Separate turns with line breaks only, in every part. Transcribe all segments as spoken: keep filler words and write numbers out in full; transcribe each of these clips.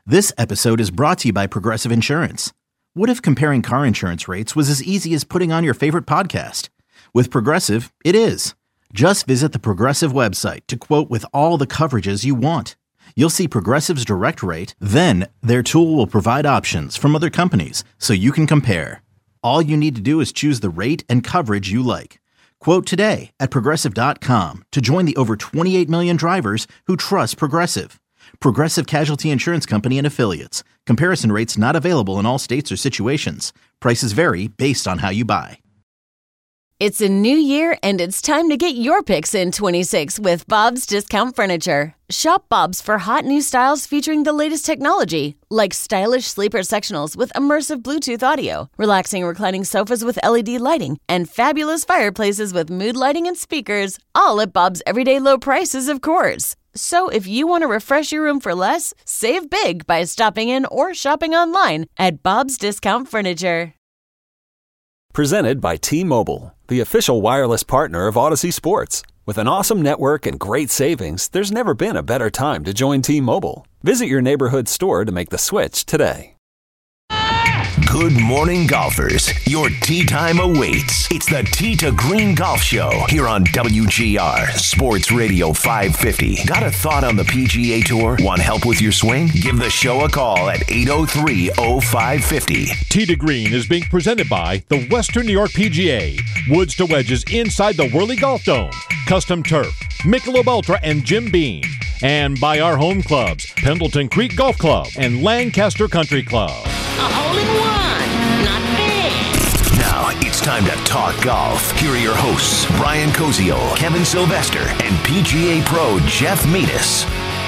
This episode is brought to you by Progressive Insurance. What if comparing car insurance rates was as easy as putting on your favorite podcast? With Progressive, it is. Just visit the Progressive website to quote with all the coverages you want. You'll see Progressive's direct rate, then their tool will provide options from other companies so you can compare. All you need to do is choose the rate and coverage you like. Quote today at progressive dot com to join the over twenty-eight million drivers who trust Progressive. Progressive Casualty Insurance Company and Affiliates. Comparison rates not available in all states or situations. Prices vary based on how you buy.
It's a new year, and it's time to get your picks in twenty-six with Bob's Discount Furniture. Shop Bob's for hot new styles featuring the latest technology, like stylish sleeper sectionals with immersive Bluetooth audio, relaxing reclining sofas with L E D lighting, and fabulous fireplaces with mood lighting and speakers, all at Bob's everyday low prices, of course. So if you want to refresh your room for less, save big by stopping in or shopping online at Bob's Discount Furniture.
Presented by T-Mobile, the official wireless partner of Odyssey Sports. With an awesome network and great savings, there's never been a better time to join T-Mobile. Visit your neighborhood store to make the switch today.
Good morning, golfers. Your tee time awaits. It's the Tee to Green Golf Show here on W G R Sports Radio five fifty. Got a thought on the P G A Tour? Want help with your swing? Give the show a call at eight oh three oh five five oh.
Tee to Green is being presented by the Western New York P G A, Woods to Wedges inside the Whirly Golf Dome, Custom Turf, Michelob Ultra, and Jim Beam. And by our home clubs, Pendleton Creek Golf Club and Lancaster Country Club.
A hole in one, not bad.
Now it's time to talk golf. Here are your hosts, Brian Koziol, Kevin Sylvester, and P G A Pro Jeff Metis.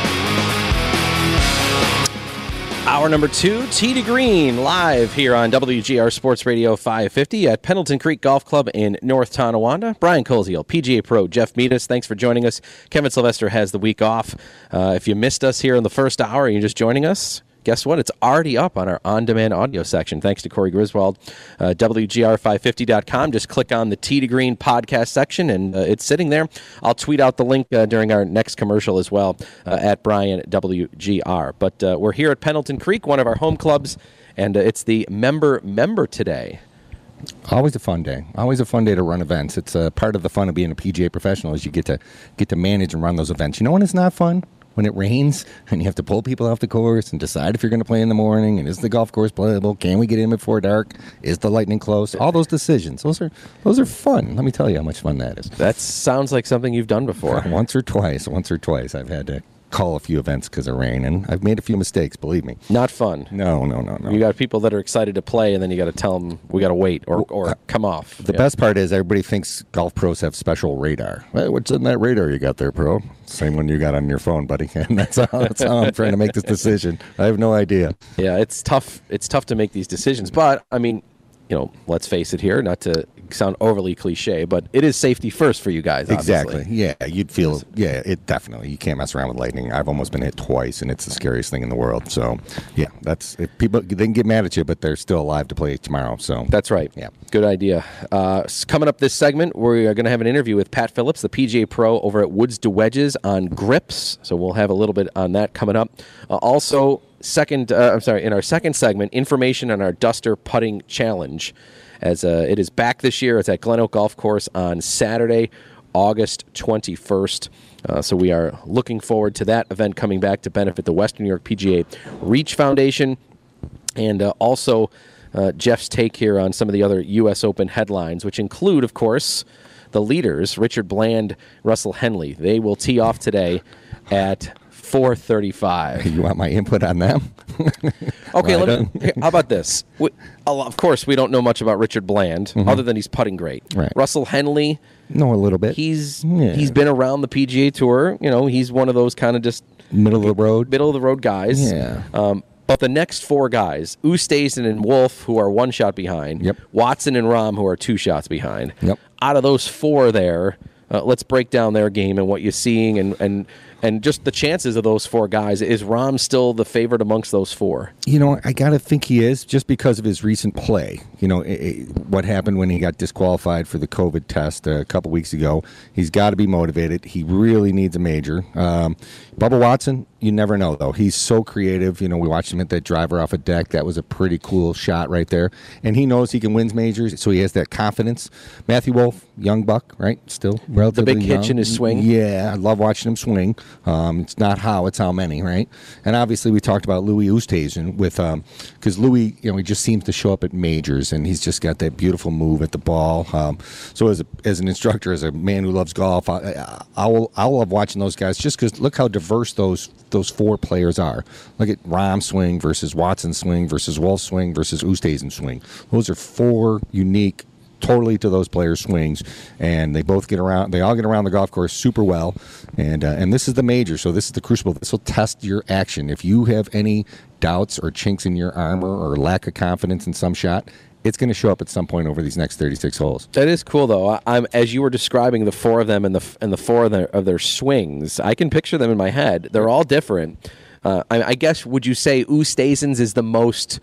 Hour number two, Tee to Green, live here on W G R Sports Radio five fifty at Pendleton Creek Golf Club in North Tonawanda. Brian Koziol, P G A Pro Jeff Metis, thanks for joining us. Kevin Sylvester has the week off. Uh, if you missed us here in the first hour and you're just joining us, guess what? It's already up on our on-demand audio section. Thanks to Corey Griswold. Uh, W G R five fifty dot com. Just click on the Tee to Green podcast section, and uh, it's sitting there. I'll tweet out the link uh, during our next commercial as well uh, at Brian W G R. But uh, we're here at Pendleton Creek, one of our home clubs, and uh, it's the member member today.
Always a fun day. Always a fun day to run events. It's a part of the fun of being a P G A professional is you get to get to manage and run those events. You know when it's not fun? When it rains and you have to pull people off the course and decide if you're going to play in the morning and is the golf course playable? Can we get in before dark? Is the lightning close? All those decisions. Those are those are fun. Let me tell you how much fun that is.
That sounds like something you've done before.
Once or twice. Once or twice I've had to call a few events because of rain, and I've made a few mistakes, believe me.
Not fun.
No, no, no, no.
You got people that are excited to play, and then you got to tell them we got to wait or, or uh, come off.
The
yeah.
best part is everybody thinks golf pros have special radar. Hey, what's in that radar you got there, pro? Same one you got on your phone, buddy. And that's how, that's how I'm trying to make this decision. I have no idea.
Yeah, it's tough. It's tough to make these decisions, but I mean, you know, let's face it here, not to sound overly cliche, but it is safety first for you guys, obviously.
Exactly. Yeah, you'd feel, yeah, it definitely. You can't mess around with lightning. I've almost been hit twice, and it's the scariest thing in the world. So, yeah, that's, if people, they can get mad at you, but they're still alive to play tomorrow. So
that's right.
Yeah.
Good idea. Uh, coming up this segment, we are going to have an interview with Pat Phillips, the P G A Pro over at Woods to Wedges on grips. So we'll have a little bit on that coming up. Uh, also, second, uh, I'm sorry, in our second segment, information on our Duster Putting Challenge. As uh, it is back this year. It's at Glen Oak Golf Course on Saturday, August twenty-first. Uh, so we are looking forward to that event coming back to benefit the Western New York P G A Reach Foundation. And uh, also uh, Jeff's take here on some of the other U S Open headlines, which include, of course, the leaders, Richard Bland, Russell Henley. They will tee off today at four thirty-five.
You want my input on them?
Okay, right let me, here, how about this? We, of course, we don't know much about Richard Bland, mm-hmm. other than he's putting great.
Right.
Russell Henley,
know a little bit.
He's
yeah.
he's been around the P G A Tour. You know, he's one of those kind of just
middle of the road,
middle of the road guys.
Yeah.
Um, but the next four guys, Oosthuizen and Wolf, who are one shot behind.
Yep.
Watson and Rahm, who are two shots behind.
Yep.
Out of those four there. Uh, let's break down their game and what you're seeing and, and And just the chances of those four guys, is Rahm still the favorite amongst those four?
You know, I got to think he is, just because of his recent play. You know, it, it, what happened when he got disqualified for the COVID test a couple weeks ago. He's got to be motivated. He really needs a major. Um, Bubba Watson, you never know, though. He's so creative. You know, we watched him hit that driver off a deck. That was a pretty cool shot right there. And he knows he can win majors, so he has that confidence. Matthew Wolff, young buck, right? Still relatively
The big
young.
hitch in his swing.
Yeah, I love watching him swing. Um, it's not how, it's how many, right? And obviously we talked about Louis Oosthuizen with, um, because Louis, you know, he just seems to show up at majors, and he's just got that beautiful move at the ball. Um, so as a, as an instructor, as a man who loves golf, I, I, I will I love watching those guys, just because look how diverse those those four players are. Look at Rahm swing versus Watson swing versus Wolff swing versus Oosthuizen swing. Those are four unique, totally to those players' swings, and they both get around. They all get around the golf course super well, and uh, and this is the major, so this is the crucible. This will test your action. If you have any doubts or chinks in your armor or lack of confidence in some shot, it's going to show up at some point over these next thirty-six holes.
That is cool, though. I, I'm as you were describing the four of them and the and the four of their, of their swings. I can picture them in my head. They're all different. Uh, I, I guess would you say Oosthuizen's is the most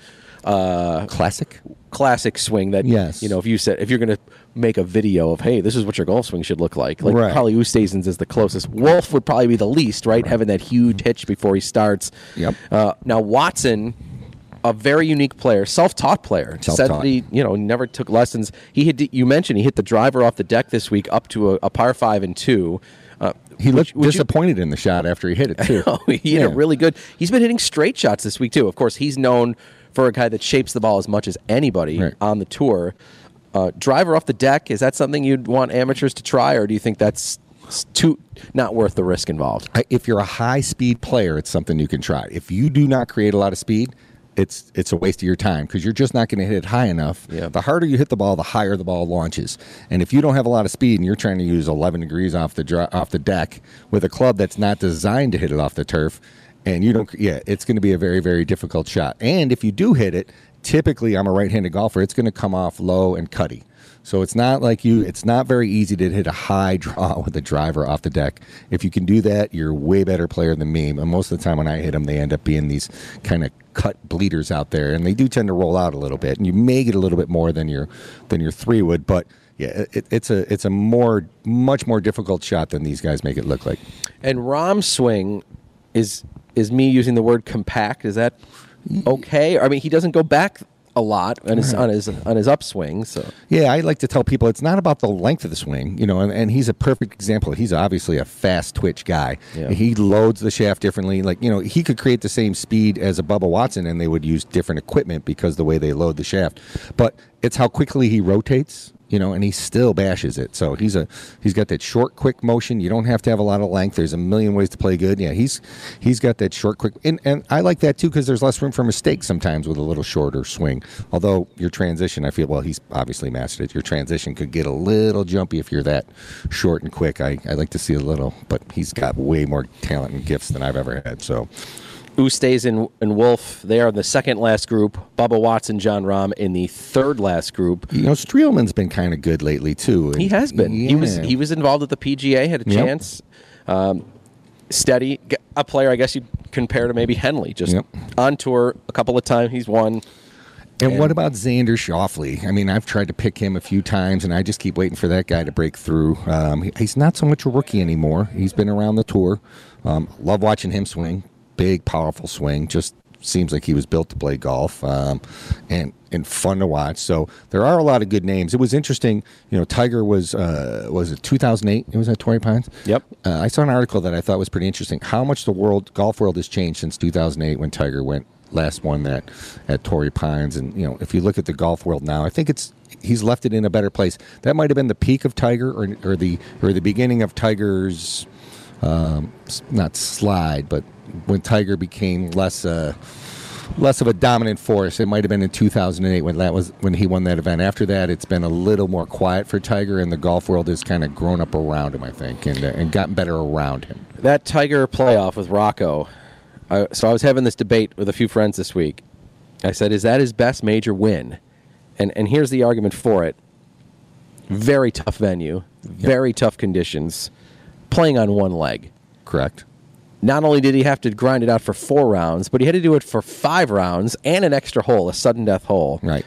uh,
classic?
Classic swing that,
yes.
You know, if you said if you're going to make a video of, hey, this is what your golf swing should look like, like
right.
probably Oosthuizen's is the closest. Wolff would probably be the least, right? right. Having that huge hitch before he starts.
Yep.
Uh, now Watson, a very unique player, self-taught player.
Self-taught.
Said that he, you know, never took lessons. He hit. You mentioned he hit the driver off the deck this week up to a, a par five and two. Uh,
he looked
would
disappointed you, in the shot after he hit it too.
he hit
yeah.
it really good. He's been hitting straight shots this week too. Of course, he's known for a guy that shapes the ball as much as anybody
right.
on the tour. Uh, driver off the deck, is that something you'd want amateurs to try, or do you think that's too not worth the risk involved?
I, if you're a high-speed player, it's something you can try. If you do not create a lot of speed, it's it's a waste of your time, because you're just not going to hit it high enough.
Yeah.
The harder you hit the ball, the higher the ball launches. And if you don't have a lot of speed and you're trying to use eleven degrees off the dr- off the deck with a club that's not designed to hit it off the turf, and you don't, yeah, it's going to be a very, very difficult shot. And if you do hit it, typically I'm a right-handed golfer, it's going to come off low and cutty. So it's not like you, it's not very easy to hit a high draw with a driver off the deck. If you can do that, you're a way better player than me. And most of the time when I hit them, they end up being these kind of cut bleeders out there, and they do tend to roll out a little bit. And you may get a little bit more than your than your three would, but yeah, it, it's a it's a more much more difficult shot than these guys make it look like.
And Rahm's swing is is me using the word compact. Is that okay? I mean, he doesn't go back a lot on his on his on his upswing. So
yeah, I like to tell people it's not about the length of the swing, you know. And, and he's a perfect example. He's obviously a fast twitch guy.
Yeah.
He loads the shaft differently. Like, you know, he could create the same speed as a Bubba Watson, and they would use different equipment because the way they load the shaft. But it's how quickly he rotates. You know, and he still bashes it. So he's a he's got that short, quick motion. You don't have to have a lot of length. There's a million ways to play good. Yeah, he's he's got that short, quick, and, and I like that too, because there's less room for mistakes sometimes with a little shorter swing. Although your transition, I feel, well, he's obviously mastered it. Your transition could get a little jumpy if you're that short and quick. I I like to see a little, but he's got way more talent and gifts than I've ever had. So.
Oosthuizen and Wolff, they are in the second last group. Bubba Watson, Jon Rahm in the third last group.
You know, Streelman's been kind of good lately too.
He has been.
Yeah.
He was he was involved at the P G A, had a
Yep.
chance. Um, steady, a player I guess you'd compare to maybe Henley. Just
Yep.
on tour a couple of times, he's won.
And,
And-
what about Xander Schauffele? I mean, I've tried to pick him a few times, and I just keep waiting for that guy to break through. Um, he- he's not so much a rookie anymore. He's been around the tour. Um, love watching him swing. Big, powerful swing. Just seems like he was built to play golf, um, and and fun to watch. So there are a lot of good names. It was interesting. You know, Tiger was uh, was it two thousand eight? It was at Torrey Pines.
Yep.
Uh, I saw an article that I thought was pretty interesting. How much the world golf world has changed since two thousand eight when Tiger went last won that at Torrey Pines. And you know, if you look at the golf world now, I think it's he's left it in a better place. That might have been the peak of Tiger, or or the or the beginning of Tiger's um, not slide, but when Tiger became less uh, less of a dominant force. It might have been in two thousand eight when that was when he won that event. After that, it's been a little more quiet for Tiger, and the golf world has kind of grown up around him, I think, and uh, and gotten better around him.
That Tiger playoff with Rocco. I, so I was having this debate with a few friends this week. I said, "Is that his best major win?" And and here's the argument for it. Very tough venue, very tough conditions, playing on one leg.
Correct.
not only did he have to grind it out for four rounds, but he had to do it for five rounds and an extra hole, a sudden death hole.
Right.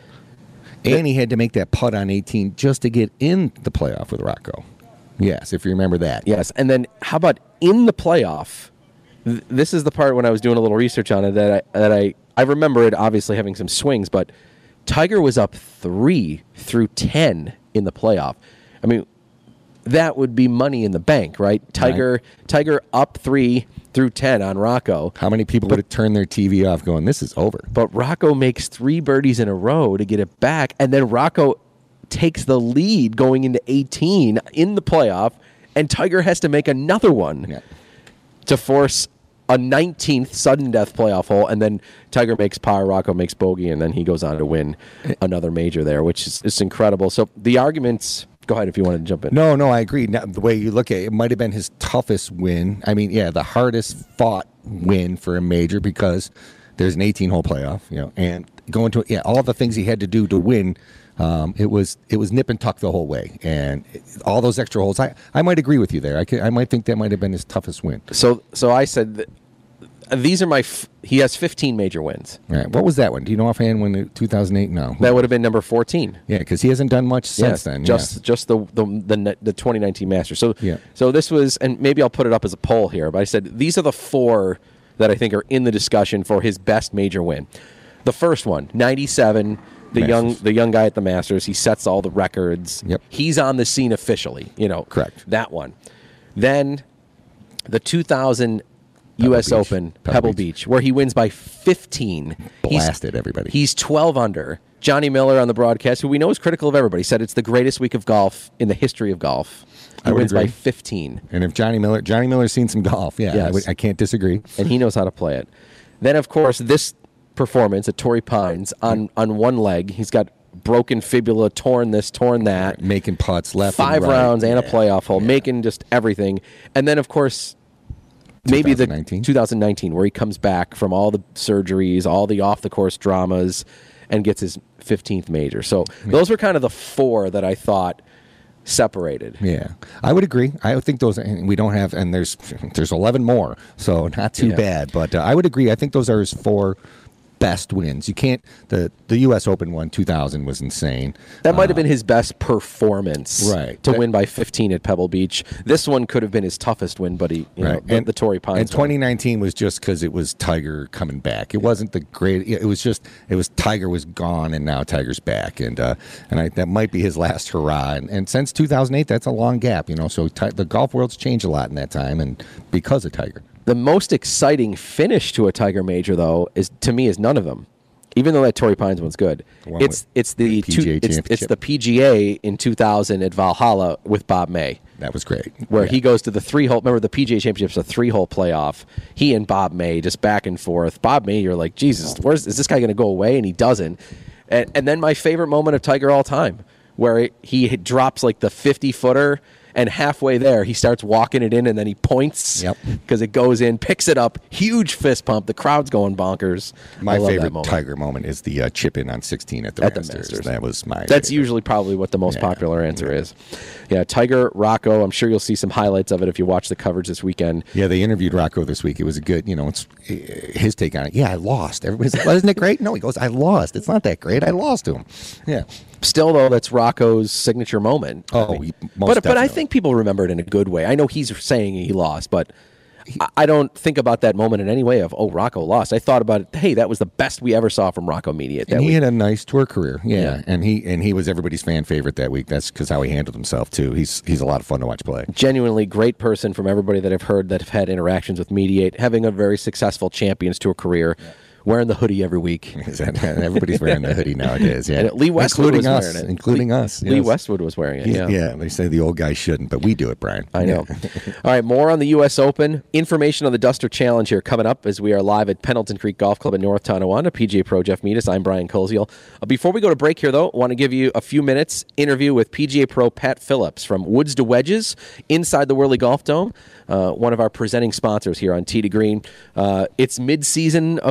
And he had to make that putt on eighteen just to get in the playoff with Rocco. Yes, if you remember that.
Yes, and then how about in the playoff? Th- this is the part when I was doing a little research on it that I that I I remember it obviously having some swings, but Tiger was up three through ten in the playoff. I mean, that would be money in the bank, right? Tiger right. Tiger up three through ten on Rocco.
How many people but, would have turned their T V off going, this is over?
But Rocco makes three birdies in a row to get it back, and then Rocco takes the lead going into eighteen in the playoff, and Tiger has to make another one yeah. to force a nineteenth sudden death playoff hole, and then Tiger makes par, Rocco makes bogey, and then he goes on to win another major there, which is it's incredible. So the arguments... Go ahead if you want to jump in.
No, no, I agree. Now, the way you look at it, it might have been his toughest win. I mean, yeah, the hardest fought win for a major because there's an eighteen-hole playoff, you know, and going to yeah, all the things he had to do to win. Um, it was it was nip and tuck the whole way, and all those extra holes. I, I might agree with you there. I can, I might think that might have been his toughest win.
So so I said that these are my. F- he has fifteen major wins.
Right. What was that one? Do you know offhand when the two thousand eight? No.
That would have been number fourteen.
Yeah, because he hasn't done much since
yes,
then.
Just
yeah.
just the the the, the twenty nineteen Masters. So
yeah.
So this was, and maybe I'll put it up as a poll here. But I said these are the four that I think are in the discussion for his best major win. The first one, ninety-seven. The
Masters.
young the young guy at the Masters. He sets all the records.
Yep.
He's on the scene officially. You know.
Correct.
That one. Then the two thousand
Pebble
U S
Beach.
Open,
Pebble,
Pebble
Beach.
Beach, where he wins by fifteen.
Blasted
he's,
everybody.
He's twelve under. Johnny Miller on the broadcast, who we know is critical of everybody, said it's the greatest week of golf in the history of golf. He
I would
wins
agree.
by fifteen.
And if Johnny Miller, Johnny Miller's seen some golf, yeah,
Yes.
I, would, I can't disagree.
And he knows how to play it. Then, of course, this performance at Torrey Pines on, on one leg, he's got broken fibula, torn this, torn that.
Making putts left
Five
and right.
rounds and
yeah.
a playoff hole,
yeah.
making just everything. And then, of course... Maybe the
twenty nineteen?
twenty nineteen, where he comes back from all the surgeries, all the off-the-course dramas, and gets his fifteenth major. So yeah. those were kind of the four that I thought separated.
Yeah, I would agree. I think those, and we don't have, and there's there's eleven more, so not too
Yeah.
bad. But uh, I would agree. I think those are his four best wins. You can't, the, the U S Open one, two thousand, was insane.
That might have
Uh,
been his best performance,
right.
to
That-
win by fifteen at Pebble Beach. This one could have been his toughest win, but he, you know,
Right.
the,
And-
the Torrey Pines
And twenty nineteen was just because it was Tiger coming back. It wasn't the great. It was just it was Tiger was gone and now Tiger's back, and uh, and I, that might be his last hurrah. And, and since two thousand eight, that's a long gap, you know. So ti- the golf world's changed a lot in that time, and because of Tiger.
The most exciting finish to a Tiger major, though, is to me is none of them. Even though that Torrey Pines one's good,
One
it's it's the
P G A
two, it's, it's
Championship.
the P G A in two thousand at Valhalla with Bob May.
That was great.
Where
Yeah.
he goes to the three hole. Remember, the P G A Championship's a three hole playoff. He and Bob May just back and forth. Bob May, you're like, Jesus, where's is this guy going to go away? And he doesn't. And, and then my favorite moment of Tiger all time, where he drops like the fifty footer. And halfway there, he starts walking it in, and then he points
Yep.
because it goes in, picks it up, huge fist pump. The crowd's going bonkers.
My
I love that
favorite
moment.
Tiger moment is the uh, chip in on sixteen at the,
At the
Masters.
Masters.
That was my.
That's
favorite.
usually probably what the most
Yeah.
popular answer is. Yeah, Tiger, Rocco. I'm sure you'll see some highlights of it if you watch the coverage this weekend.
Yeah, they interviewed Rocco this week. It was a good, you know, it's his take on it. Yeah, I lost. Everybody's like, well, isn't it great? No, he goes, I lost. It's not that great. I lost to him. Yeah.
Still, though, that's Rocco's signature moment.
Oh,
I mean,
he- most
but but I
definitely.
think people remember it in a good way. I know he's saying he lost, but I- I don't think about that moment in any way of, oh, Rocco lost. I thought about it, hey, that was the best we ever saw from Rocco Media. That
And he
week.
had a nice tour career. Yeah.
Yeah.
And he and he was everybody's fan favorite that week. That's because how he handled himself, too. He's he's a lot of fun to watch play.
Genuinely great person from everybody that I've heard that have had interactions with Mediate, having a very successful Champions Tour career. Wearing the hoodie every week.
Everybody's wearing the hoodie nowadays. Yeah.
And Lee Westwood
including
was
us,
wearing it.
Including
Lee,
us.
Lee
yes.
Westwood was wearing it.
Yeah.
Yeah.
They say the old guys shouldn't, but we do it, Brian.
I know.
Yeah.
All right, more on the U S Open. Information on the Duster Challenge here coming up as we are live at Pendleton Creek Golf Club in North Tonawanda. P G A Pro Jeff Meadis. I'm Brian Koziel. Uh, before we go to break here, though, I want to give you a few minutes interview with P G A Pro Pat Phillips from Woods to Wedges inside the Whirly Golf Dome, uh, one of our presenting sponsors here on Tee to Green. Uh, it's mid-season of, of golf.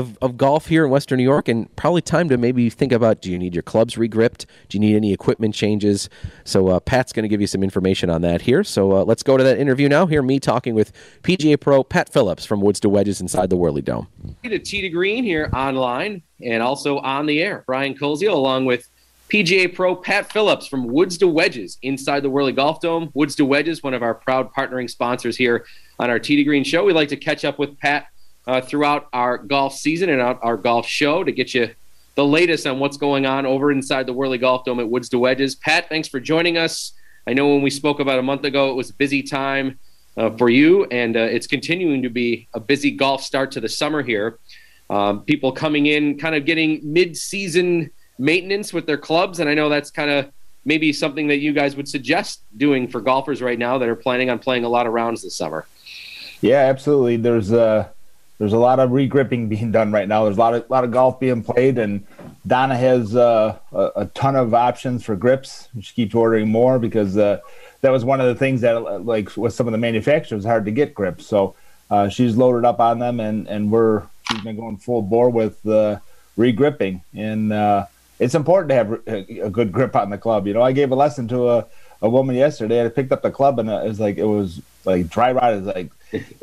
golf here in Western New York, and probably time to maybe think about, do you need your clubs regripped? Do you need any equipment changes? So uh, Pat's going to give you some information on that here. So uh, let's go to that interview now. Hear me talking with P G A Pro Pat Phillips from Woods to Wedges inside the Whirly Dome.
To Tee to Green here online and also on the air. Brian Koziel along with P G A Pro Pat Phillips from Woods to Wedges inside the Whirly Golf Dome. Woods to Wedges, one of our proud partnering sponsors here on our Tee to Green show. We like to catch up with Pat uh, throughout our golf season and our, our golf show to get you the latest on what's going on over inside the Whirly Golf Dome at Woods to Wedges. Pat, thanks for joining us. I know when we spoke about a month ago, it was a busy time uh, for you, and uh, it's continuing to be a busy golf start to the summer here. Um, people coming in, kind of getting mid-season maintenance with their clubs, and I know that's kind of maybe something that you guys would suggest doing for golfers right now that are planning on playing a lot of rounds this summer.
Yeah, absolutely. There's a there's a lot of regripping being done right now. There's a lot of lot of golf being played, and Donna has uh, a, a ton of options for grips. She keeps ordering more because uh, that was one of the things that, like with some of the manufacturers, hard to get grips. So uh, she's loaded up on them, and and we're she's been going full bore with uh, regripping, and uh, it's important to have a, a good grip on the club. You know, I gave a lesson to a, a woman yesterday. I picked up the club, and it was like it was like dry rot. It's like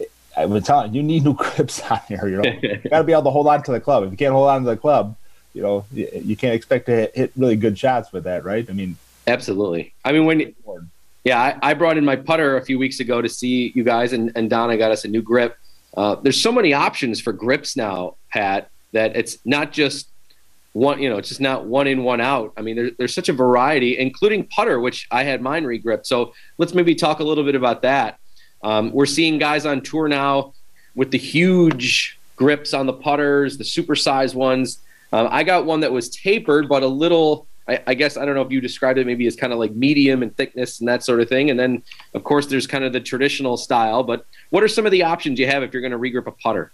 I was telling you, you need new grips on here. You know, you got to be able to hold on to the club. If you can't hold on to the club, you know, you, you can't expect to hit, hit really good shots with that, right? I mean,
absolutely. I mean, when yeah, I, I brought in my putter a few weeks ago to see you guys, and, and Donna got us a new grip. Uh, there's so many options for grips now, Pat, that it's not just one, you know, it's just not one in, one out. I mean, there, there's such a variety, including putter, which I had mine regripped. So let's maybe talk a little bit about that. Um, we're seeing guys on tour now with the huge grips on the putters, the supersized ones. Um, I got one that was tapered, but a little, I, I guess, I don't know if you described it maybe as kind of like medium in thickness and that sort of thing. And then, of course, there's kind of the traditional style. But what are some of the options you have if you're going to regrip a putter?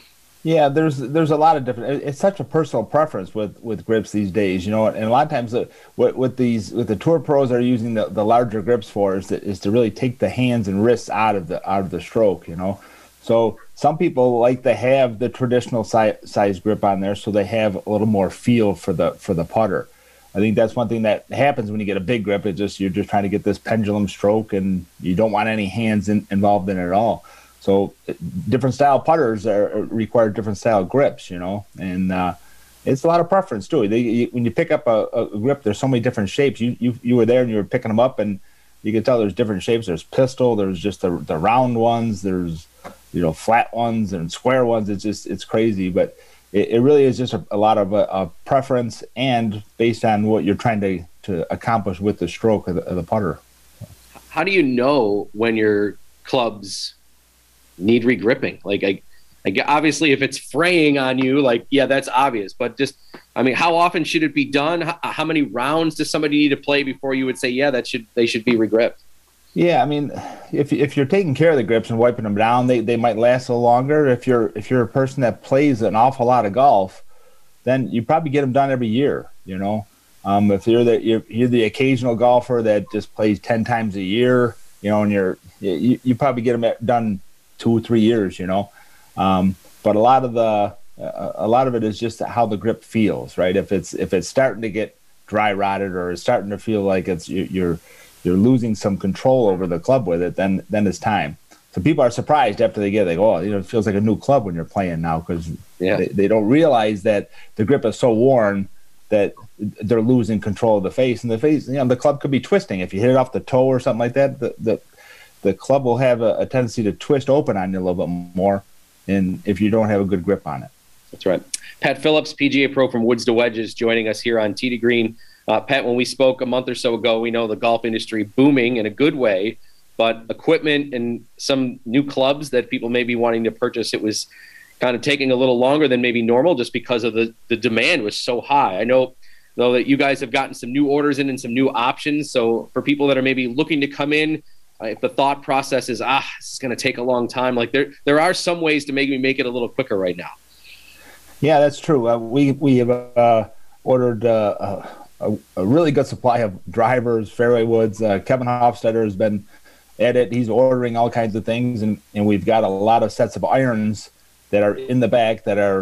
Yeah, there's there's a lot of different. It's such a personal preference with, with grips these days, you know. And a lot of times, uh, what what these what the tour pros are using the, the larger grips for is to, is to really take the hands and wrists out of the out of the stroke, you know. So some people like to have the traditional si- size grip on there, so they have a little more feel for the for the putter. I think that's one thing that happens when you get a big grip. It's just you're just trying to get this pendulum stroke, and you don't want any hands in, involved in it at all. So different style putters are, require different style grips, you know, and uh, it's a lot of preference too. They, you, when you pick up a, a grip, there's so many different shapes. You, you you were there and you were picking them up, and you can tell there's different shapes. There's pistol, there's just the the round ones, there's you know flat ones and square ones. It's just it's crazy, but it, it really is just a, a lot of a, a preference and based on what you're trying to, to accomplish with the stroke of the, of the putter.
How do you know when your clubs need regripping? Like, I, I obviously, if it's fraying on you, like, yeah, that's obvious. But just, I mean, how often should it be done? How, how many rounds does somebody need to play before you would say, yeah, that should they should be regripped?
Yeah, I mean, if if you're taking care of the grips and wiping them down, they, they might last a little longer. If you're if you're a person that plays an awful lot of golf, then you probably get them done every year. You know, um, if you're the you're, you're the occasional golfer that just plays ten times a year, you know, and you're you, you probably get them done two or three years, you know. Um, but a lot of the uh, a lot of it is just how the grip feels, right? If it's if it's starting to get dry rotted or it's starting to feel like it's you're you're losing some control over the club with it, then then it's time. So people are surprised after they get it. They go, oh, you know, it feels like a new club when you're playing now, because yeah. they, they don't realize that the grip is so worn that they're losing control of the face, and the face, you know, the club could be twisting. If you hit it off the toe or something like that, the the the club will have a, a tendency to twist open on you a little bit more, and if you don't have a good grip on it.
That's right. Pat Phillips, P G A Pro from Woods to Wedges, joining us here on Tee to Green. Uh, Pat, when we spoke a month or so ago, we know the golf industry booming in a good way, but equipment and some new clubs that people may be wanting to purchase, it was kind of taking a little longer than maybe normal just because of the, the demand was so high. I know, though, that you guys have gotten some new orders in and some new options. So for people that are maybe looking to come in, uh, if the thought process is, ah, this is going to take a long time, like there there are some ways to maybe make it a little quicker right now.
Yeah, that's true. Uh, we, we have uh, ordered uh, a, a really good supply of drivers, fairway woods. Uh, Kevin Hofstetter has been at it. He's ordering all kinds of things, and, and we've got a lot of sets of irons that are in the back that are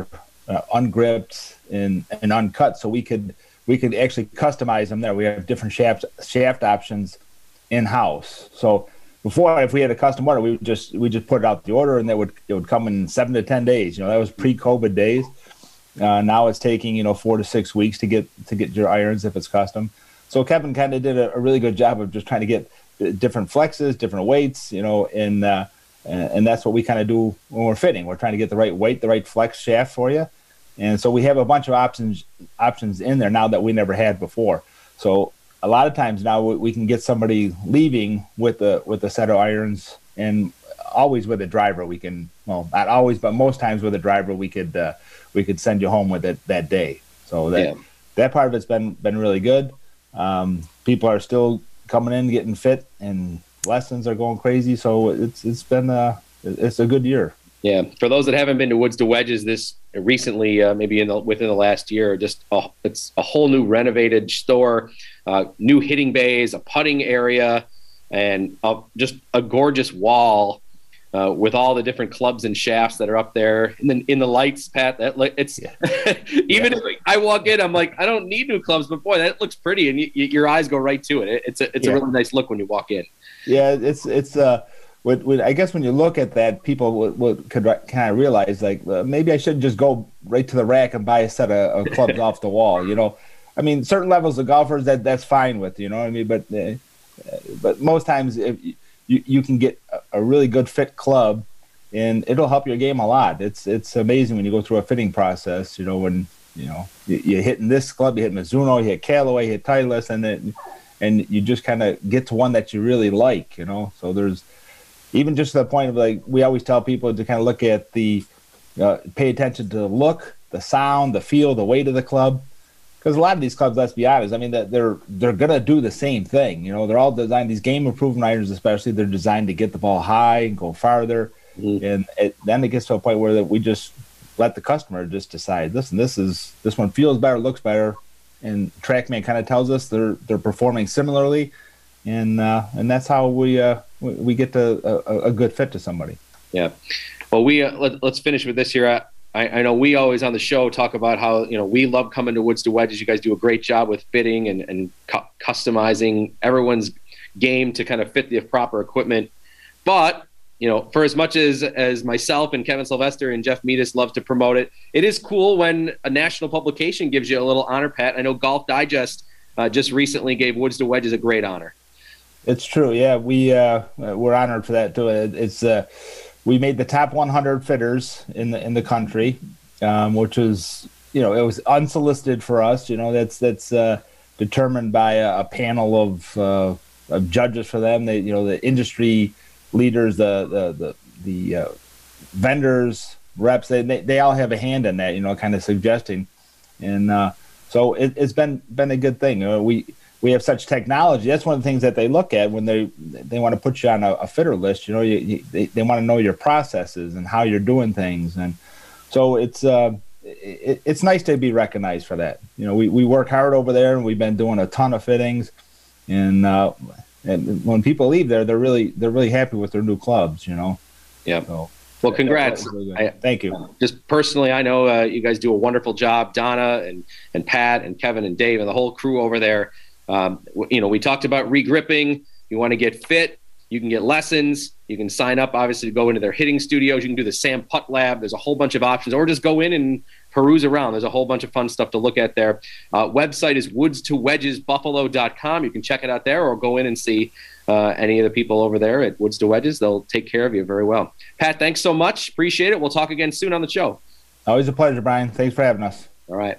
uh, ungripped and, and uncut, so we could we could actually customize them there. We have different shaft shaft options in house. So before, if we had a custom order, we would just we just put it out the order, and that would it would come in seven to ten days. You know, that was pre-COVID days. Uh, now it's taking you know four to six weeks to get to get your irons if it's custom. So Kevin kind of did a, a really good job of just trying to get different flexes, different weights, you know, and uh, and, and that's what we kind of do when we're fitting. We're trying to get the right weight, the right flex shaft for you, and so we have a bunch of options options in there now that we never had before. So a lot of times now we can get somebody leaving with a with a set of irons, and always with a driver. We can, well, not always, but most times with a driver, we could uh, we could send you home with it that day. So that yeah. that part of it's been been really good. Um, people are still coming in, getting fit, and lessons are going crazy. So it's it's been a it's a good year.
Yeah, for those that haven't been to Woods to Wedges this recently, uh, maybe in the, within the last year, just a, it's a whole new renovated store, uh, new hitting bays, a putting area, and a, just a gorgeous wall uh, with all the different clubs and shafts that are up there. And then in the lights, Pat, that it's yeah. even yeah. if I walk in, I'm like, I don't need new clubs, but boy, that looks pretty, and you, you, your eyes go right to it. it it's a it's yeah. a really nice look when you walk in.
Yeah, it's it's uh. With, with, I guess when you look at that, people would, would, could kind of realize, like, uh, maybe I should just go right to the rack and buy a set of, of clubs off the wall, you know. I mean, certain levels of golfers, that that's fine with, you know what I mean? But uh, but most times if you, you can get a, a really good fit club, and it'll help your game a lot. It's it's amazing when you go through a fitting process, you know, when, you know, you, you're hitting this club, you hit Mizuno, you hit Callaway, you hit Titleist, and, then, and you just kind of get to one that you really like, you know. So there's, even just to the point of, like, we always tell people to kind of look at the, uh, pay attention to the look, the sound, the feel, the weight of the club. Because a lot of these clubs, let's be honest, I mean, that they're they're going to do the same thing. You know, they're all designed, these game improvement irons especially, they're designed to get the ball high and go farther. Mm-hmm. And it, then it gets to a point where that we just let the customer just decide, listen, this is this one feels better, looks better. And TrackMan kind of tells us they're they're performing similarly. And uh, and that's how we uh, we get to a, a good fit to somebody.
Yeah. Well, we uh, let, let's finish with this here. I, I know we always on the show talk about how, you know, we love coming to Woods to Wedges. You guys do a great job with fitting and, and cu- customizing everyone's game to kind of fit the proper equipment. But, you know, for as much as as myself and Kevin Sylvester and Jeff Meadis love to promote it, it is cool when a national publication gives you a little honor, Pat. I know Golf Digest uh, just recently gave Woods to Wedges a great honor.
It's true. Yeah, we uh, we're honored for that too. It's uh, we made the top one hundred fitters in the in the country, um, which was, you know, it was unsolicited for us. You know, that's that's uh, determined by a, a panel of uh, of judges for them. They, you know, the industry leaders, the the the, the uh, vendors, reps. They, they they all have a hand in that. You know, kind of suggesting, and uh, so it, it's been been a good thing. You know, we. We have such technology. That's one of the things that they look at when they they want to put you on a, a fitter list. You know, you, you, they they want to know your processes and how you're doing things, and so it's uh, it, it's nice to be recognized for that. You know, we, we work hard over there, and we've been doing a ton of fittings, and uh, and when people leave there, they're really they're really happy with their new clubs. You know.
Yeah. So, well, congrats.
Really I, Thank you.
Just personally, I know uh, you guys do a wonderful job, Donna and and Pat and Kevin and Dave and the whole crew over there. Um, you know, we talked about regripping. You want to get fit, you can get lessons. You can sign up, obviously, to go into their hitting studios. You can do the Sam Putt Lab. There's a whole bunch of options, or just go in and peruse around. There's a whole bunch of fun stuff to look at there. Uh, website is woods to wedges buffalo dot com. You can check it out there, or go in and see uh, any of the people over there at Woods to Wedges. They'll take care of you very well. Pat, thanks so much. Appreciate it. We'll talk again soon on the show.
Always a pleasure, Brian. Thanks for having us.
All right.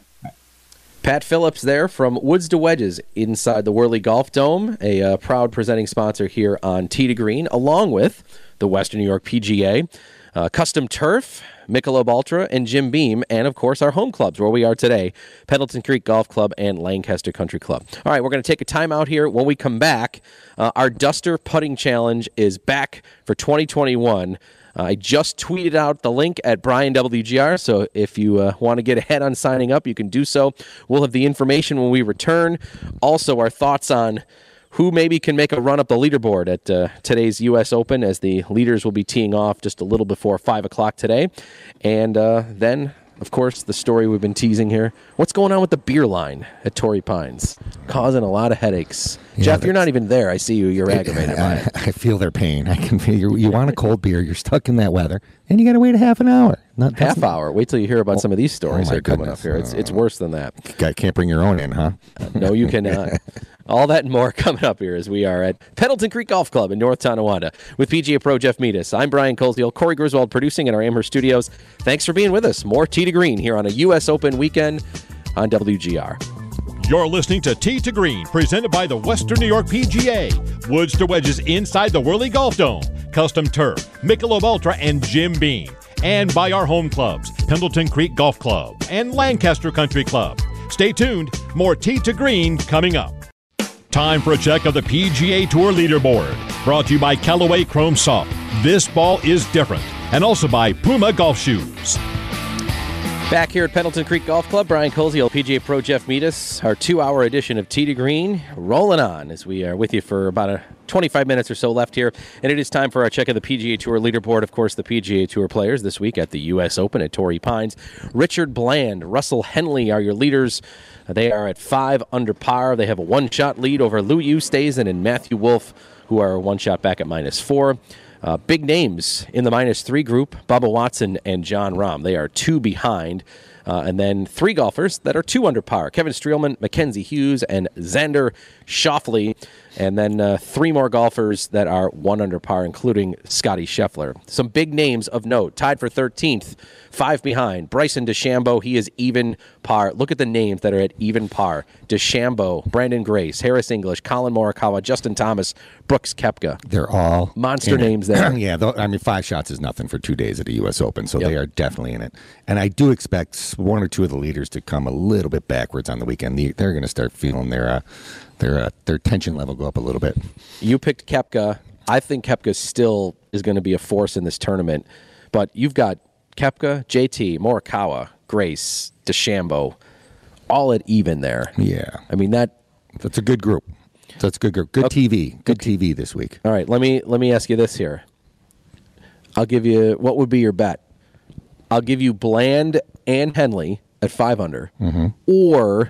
Pat Phillips there from Woods to Wedges inside the Whirly Golf Dome, a uh, proud presenting sponsor here on Tee to Green, along with the Western New York P G A, uh, Custom Turf, Michelob Ultra, and Jim Beam, and, of course, our home clubs where we are today, Pendleton Creek Golf Club and Lancaster Country Club. All right, we're going to take a time out here. When we come back, uh, our Duster Putting Challenge is back for twenty twenty-one. I just tweeted out the link at Brian W G R, so if you uh, want to get ahead on signing up, you can do so. We'll have the information when we return. Also, our thoughts on who maybe can make a run up the leaderboard at uh, today's U S Open, as the leaders will be teeing off just a little before five o'clock today. And uh, then of course, the story we've been teasing here. What's going on with the beer line at Torrey Pines? Causing a lot of headaches.
Yeah,
Jeff, you're not even there. I see you. You're aggravated by
I,
it.
I feel their pain. I can feel you. You want a cold beer. You're stuck in that weather, and you got to wait a half an hour. Not
Half hour. Wait till you hear about
Oh,
some of these stories
oh
that
my
are coming
goodness.
up here. It's it's worse than that.
You can't bring your own in, huh?
No, you cannot. All that and more coming up here as we are at Pendleton Creek Golf Club in North Tonawanda with P G A Pro Jeff Metis. I'm Brian Colesdale, Corey Griswold producing in our Amherst studios. Thanks for being with us. More Tee to Green here on a U S Open weekend on W G R.
You're listening to Tee to Green, presented by the Western New York P G A. Woods to wedges inside the Whirly Golf Dome. Custom Turf, Michelob Ultra, and Jim Beam. And by our home clubs, Pendleton Creek Golf Club and Lancaster Country Club. Stay tuned. More Tee to Green coming up. Time for a check of the P G A Tour leaderboard. Brought to you by Callaway Chrome Soft. This ball is different. And also by Puma Golf Shoes.
Back here at Pendleton Creek Golf Club, Brian Colesdale, P G A Pro Jeff Metis, our two-hour edition of Tee to Green, rolling on as we are with you for about a twenty-five minutes or so left here. And it is time for our check of the P G A Tour leaderboard. Of course, the P G A Tour players this week at the U S Open at Torrey Pines. Richard Bland, Russell Henley are your leaders. They are at five under par. They have a one-shot lead over Lou Oosthuizen and Matthew Wolff, who are one shot back at minus four. Uh, big names in the minus three group, Bubba Watson and John Rahm. They are two behind. Uh, and then three golfers that are two under par, Kevin Streelman, Mackenzie Hughes, and Xander Schauffele. And then uh, three more golfers that are one under par, including Scotty Scheffler. Some big names of note. Tied for thirteenth, five behind. Bryson DeChambeau, he is even par. Look at the names that are at even par. DeChambeau, Brandon Grace, Harris English, Colin Morikawa, Justin Thomas, Brooks Koepka.
They're all
monster
in
names
it.
there.
Yeah, though, I mean, five shots is nothing for two days at a U S Open, so
Yep.
they are definitely in it. And I do expect one or two of the leaders to come a little bit backwards on the weekend. They- They're going to start feeling their uh, their uh, their tension level go up a little bit.
You picked Koepka. I think Koepka still is going to be a force in this tournament. But you've got Koepka, J T, Morikawa, Grace, DeChambeau, all at even there.
Yeah.
I mean, that
That's a good group. That's a good group. Good
Okay.
T V. Good T V this week.
All right, let me let me ask you this here. I'll give you, what would be your bet? I'll give you Bland and Henley at five under,
Mm-hmm.
or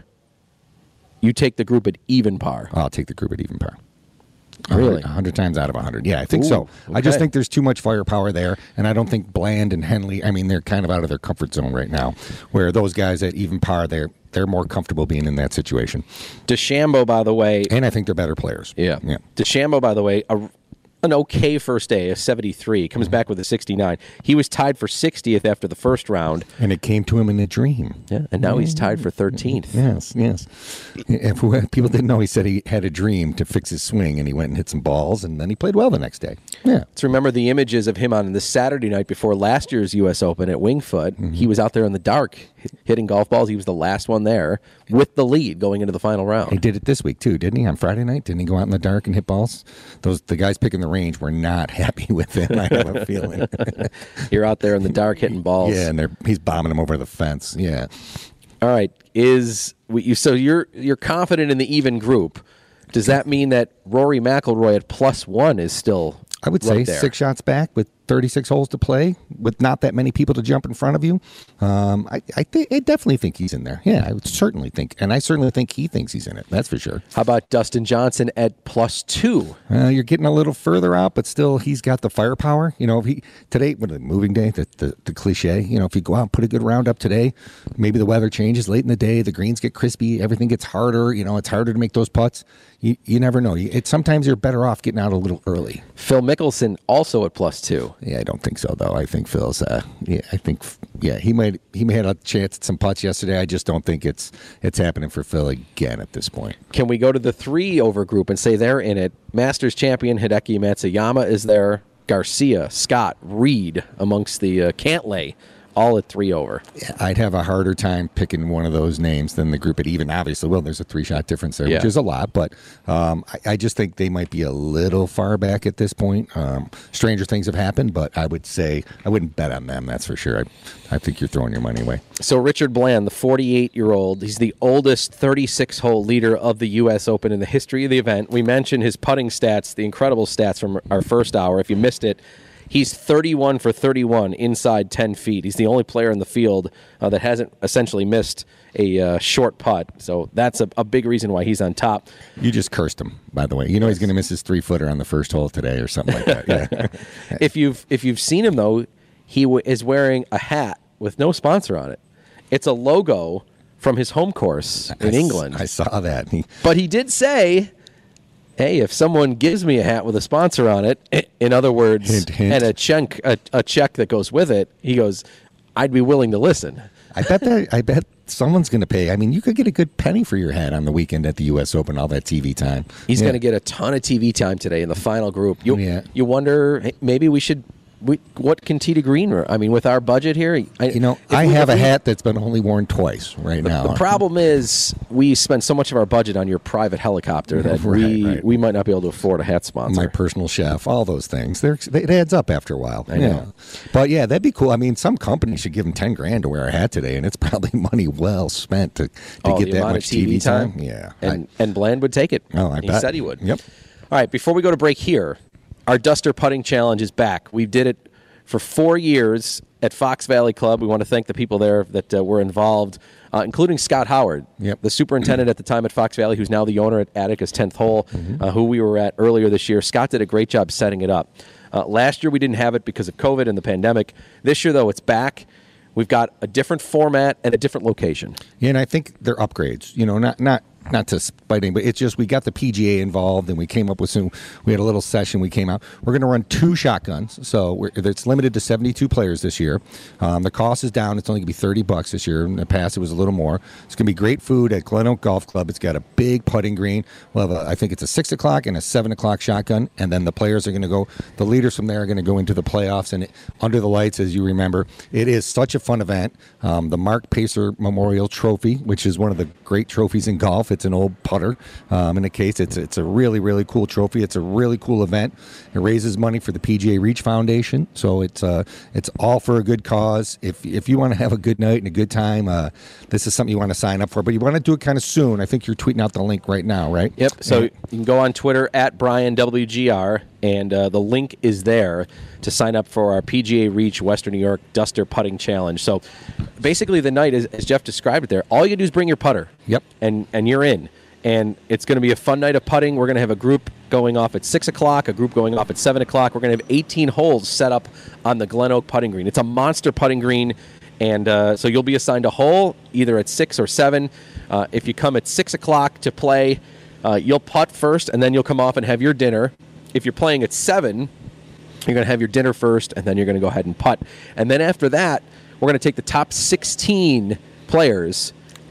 you take the group at even par.
I'll take the group at even par.
Really?
A hundred times out of a hundred. Yeah, I think
Ooh,
so. I just
okay.
think there's too much firepower there, and I don't think Bland and Henley. I mean, they're kind of out of their comfort zone right now. Where those guys at even par, they're they're more comfortable being in that situation.
DeChambeau, by the way,
And I think they're better players.
yeah.
Yeah.
DeChambeau, by the way, a, an okay first day, a seventy-three, comes back with a sixty-nine. He was tied for sixtieth after the first round.
And it came to him in a dream.
Yeah, and now he's tied for thirteenth.
Yes, yes. If people didn't know, he said he had a dream to fix his swing, and he went and hit some balls, and then he played well the next day. Yeah.
Let's remember the images of him on the Saturday night before last year's U S Open at Wingfoot.
Mm-hmm.
He was out there in the dark hitting golf balls. He was the last one there with the lead going into the final round.
He did it this week too, didn't he? On Friday night, didn't he go out in the dark and hit balls? Those the guys picking the range were not happy with him. I have a feeling.
You're out there in the dark hitting balls.
Yeah, and they're he's bombing them over the fence. Yeah.
All right. Is we- you so you're you're confident in the even group? Does that mean that Rory McIlroy at plus one is still?
I would
right
say
there?
six shots back with thirty-six holes to play, with not that many people to jump in front of you. Um, I, I, th- I definitely think he's in there. Yeah, I would certainly think, and I certainly think he thinks he's in it. That's for sure.
How about Dustin Johnson at plus two?
Uh, you're getting a little further out, but still, he's got the firepower. You know, if he today, what a moving day, the, the the cliche. You know, if you go out and put a good round up today, maybe the weather changes late in the day, the greens get crispy, everything gets harder. You know, it's harder to make those putts. You you never know. You- It sometimes you're better off getting out a little early.
Phil Mickelson also at plus two.
Yeah, I don't think so though. I think Phil's. Uh, yeah, I think. Yeah, he might. He may have had a chance at some putts yesterday. I just don't think it's it's happening for Phil again at this point.
Can we go to the three over group and say they're in it? Masters champion Hideki Matsuyama is there. Garcia, Scott, Reed amongst the uh, Cantlay, all at three over.
Yeah, I'd have a harder time picking one of those names than the group at even. Obviously, well, there's a three shot difference there,
Yeah.
which is a lot, but um, I, I just think they might be a little far back at this point. Um, stranger things have happened, but I would say I wouldn't bet on them. That's for sure. I, I think you're throwing your money away.
So Richard Bland, the forty-eight-year-old, he's the oldest thirty-six hole leader of the U S Open in the history of the event. We mentioned his putting stats, the incredible stats from our first hour. If you missed it, He's thirty-one for thirty-one inside ten feet. He's the only player in the field uh, that hasn't essentially missed a uh, short putt. So that's a, a big reason why he's on top.
You just cursed him, by the way. You know he's going to miss his three-footer on the first hole today or something like that. Yeah.
if you've if you've seen him, though, he w- is wearing a hat with no sponsor on it. It's a logo from his home course in
I,
England.
I saw that. He,
but he did say, hey, if someone gives me a hat with a sponsor on it, in other words,
hint, hint.
and a check, a, a check that goes with it, he goes, I'd be willing to listen.
I bet that I bet someone's going to pay. I mean, you could get a good penny for your hat on the weekend at the U S Open, all that T V time.
He's
yeah.
going to get a ton of T V time today in the final group. You,
yeah.
you wonder, hey, maybe we should, we, what can Tee to Green, I mean, with our budget here? I,
you know, I
we,
have a
we,
hat that's been only worn twice right
the,
now.
The problem is we spend so much of our budget on your private helicopter that
right,
we
right.
we might not be able to afford a hat sponsor.
My personal chef, all those things. They're, it adds up after a while.
I
yeah.
know.
But yeah, that'd be cool. I mean, some company should give him ten grand to wear a hat today, and it's probably money well spent to, to
oh,
get that much
T V time.
time. Yeah.
And, I, and Bland would take it.
Oh, I
he
bet.
said he would.
Yep.
All right, before we go to break here, our Duster Putting Challenge is back. We did it for four years at Fox Valley Club. We want to thank the people there that uh, were involved, uh, including Scott Howard,
yep.
the superintendent at the time at Fox Valley, who's now the owner at Attica's tenth Hole,
mm-hmm.
uh, who we were at earlier this year. Scott did a great job setting it up. Uh, last year we didn't have it because of COVID and the pandemic. This year, though, it's back. We've got a different format and a different location.
Yeah, and I think they're upgrades. You know, not not not to spiting, but it's just we got the P G A involved, and we came up with some. We had a little session. We came out. We're going to run two shotguns, so we're, it's limited to seventy-two players this year. Um, the cost is down. It's only going to be thirty bucks this year. In the past, it was a little more. It's going to be great food at Glen Oak Golf Club. It's got a big putting green. We'll have a, I think it's a six o'clock and a seven o'clock shotgun, and then the players are going to go. The leaders from there are going to go into the playoffs and it, under the lights, as you remember. It is such a fun event. Um, the Mark Pacer Memorial Trophy, which is one of the great trophies in golf. It's an old putter. Um, in the case, it's it's a really, really cool trophy. It's a really cool event. It raises money for the P G A Reach Foundation, so it's uh, it's all for a good cause. If if you want to have a good night and a good time, uh, this is something you want to sign up for. But you want to do it kind of soon. I think you're tweeting out the link right now, right?
Yep. So
yeah.
you can go on Twitter at Brian W G R, and uh, the link is there to sign up for our P G A Reach Western New York Duster Putting Challenge. So basically the night, is, as Jeff described it there, all you do is bring your putter.
Yep.
And, and you're in. And it's going to be a fun night of putting. We're going to have a group going off at six o'clock, a group going off at seven o'clock. We're going to have eighteen holes set up on the Glen Oak putting green. It's a monster putting green, and uh, so you'll be assigned a hole either at six or seven. Uh, if you come at six o'clock to play, uh, you'll putt first, and then you'll come off and have your dinner. If you're playing at seven, you're going to have your dinner first, and then you're going to go ahead and putt. And then after that, we're going to take the top sixteen players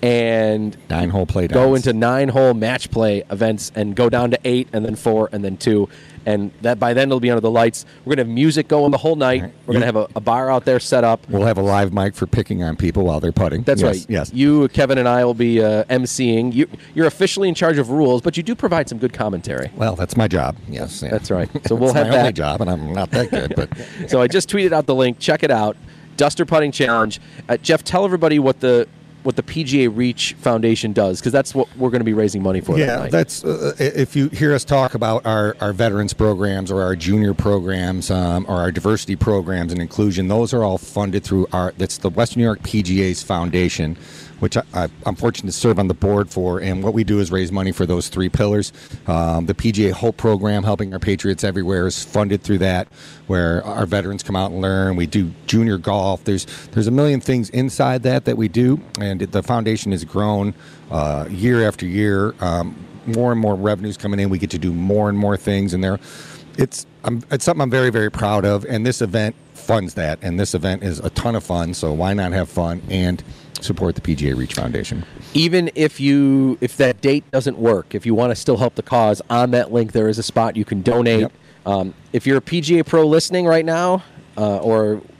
and
nine hole play
go
downs.
into nine hole match play events and go down to eight and then four and then two, and that by then it'll be under the lights. We're gonna have music going the whole night.
Right.
We're gonna have a, a bar out there set up.
We'll have a live mic for picking on people while they're putting.
That's
yes,
right.
Yes.
You, Kevin, and I will be uh, emceeing. You, you're officially in charge of rules, but you do provide some good commentary.
Well, that's my job. Yes. Yeah.
That's right. So we'll
it's
have
my
that.
only job, and I'm not that good. But
So I just tweeted out the link. Check it out. Duster Putting Challenge. Uh, Jeff, tell everybody what the what the P G A Reach Foundation does, because that's what we're going to be raising money for.
yeah,
that night.
that's uh, if you hear us talk about our, our veterans programs or our junior programs um, or our diversity programs and inclusion, those are all funded through our. That's the Western New York P G A's foundation, which I, I, I'm fortunate to serve on the board for. And what we do is raise money for those three pillars. Um, the P G A Hope program, helping our patriots everywhere, is funded through that, where our veterans come out and learn. We do junior golf. There's there's a million things inside that that we do, and the foundation has grown uh, year after year. Um, more and more revenues coming in. We get to do more and more things, and there, it's um, it's something I'm very very proud of. And this event funds that, and this event is a ton of fun. So why not have fun and support the P G A Reach Foundation?
Even if you if that date doesn't work, if you want to still help the cause, on that link there is a spot you can donate.
Yep.
Um, if you're a P G A Pro listening right now, uh, or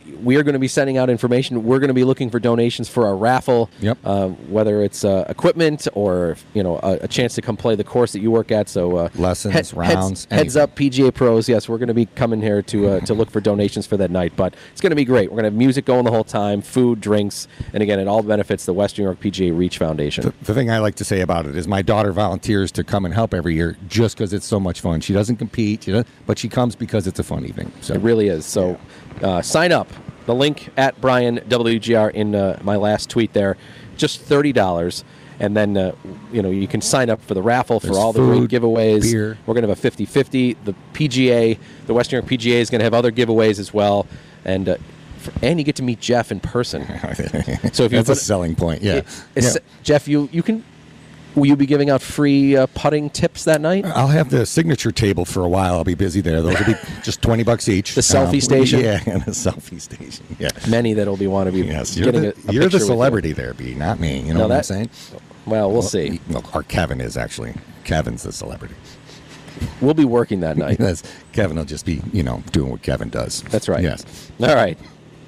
we are going to be sending out information. We're going to be looking for donations for our raffle.
Yep.
Uh, whether it's uh, equipment or you know a, a chance to come play the course that you work at. So uh,
lessons,
head,
rounds,
heads, heads up, P G A pros. Yes, we're going to be coming here to uh, to look for donations for that night. But it's going to be great. We're going to have music going the whole time, food, drinks, and again, it all benefits the Western New York P G A Reach Foundation.
The, the thing I like to say about it is my daughter volunteers to come and help every year just because it's so much fun. She doesn't compete, she doesn't, but she comes because it's a fun evening. So
it really is. So uh, sign up. The link at Brian W G R in uh, my last tweet there, just thirty dollars. And then, uh, you know, you can sign up for the raffle for
There's
all the
food,
great giveaways.
beer.
We're going to have a fifty-fifty. The P G A, the Western New York P G A is going to have other giveaways as well. And uh, for, and you get to meet Jeff in person. So if you
That's a selling point, yeah.
It, it's-
Yeah.
Jeff, you, you can... Will you be giving out free uh, putting tips that night?
I'll have the signature table for a while. I'll be busy there. Those will be just twenty bucks each.
The selfie station?
Yeah, and the selfie station. Yeah.
Many that will be want to be
Yes, you're
getting
the,
a, a
you're
picture
the
with you.
celebrity there, B, not me. You know
No,
what
that-
I'm saying?
Well, we'll see.
No, or Kevin is actually. Kevin's the celebrity.
We'll be working that night.
That's, Kevin will just be, you know, doing what Kevin does.
That's right.
Yes.
All right.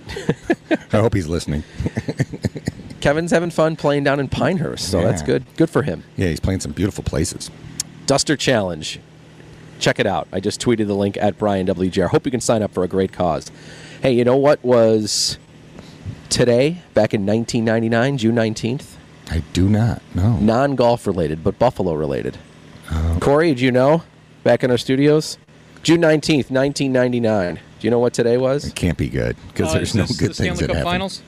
I hope he's listening.
Kevin's having fun playing down in Pinehurst, so
Yeah.
that's good. Good for him.
Yeah, he's playing some beautiful places.
Duster Challenge. Check it out. I just tweeted the link at Brian W G R. Hope you can sign up for a great cause. Hey, you know what was today, back in nineteen ninety-nine, June nineteenth?
I do not, no.
Non-golf related, but Buffalo related.
Oh.
Corey, do you know? Back in our studios? June nineteenth, nineteen ninety-nine. Do you know what today was?
It can't be good because
Uh,
there's
is
no
this
good
the
things
Stanley
that
Cup
happen.
Finals?